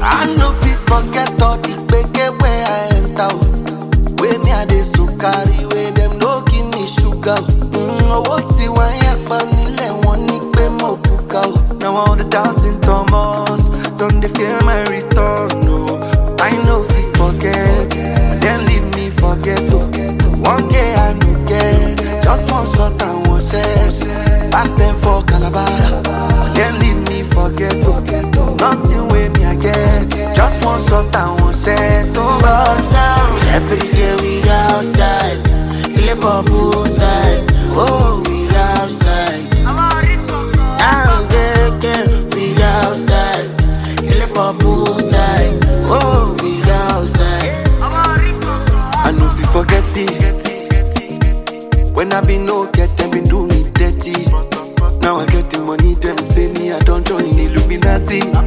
I know if you forget all the beke where I enter. Where me a dey so carry, where them no give me sugar. What's the one ya one ni pe mo puka. Now all the doubting Thomas, don't they fear my return? No, I know if you forget, then leave me forget. One day I no get, just one shot and one set. Back then for Calabar, then leave me forget. Nothing with me I get, just one shot and one set. Run down. Every day we outside, flip up side. Oh, we outside. I'm getting we outside, flip up side. Oh, we outside. I know if you forget it, when I been no get them been do me dirty. Now I get the money, them say me I don't join Illuminati.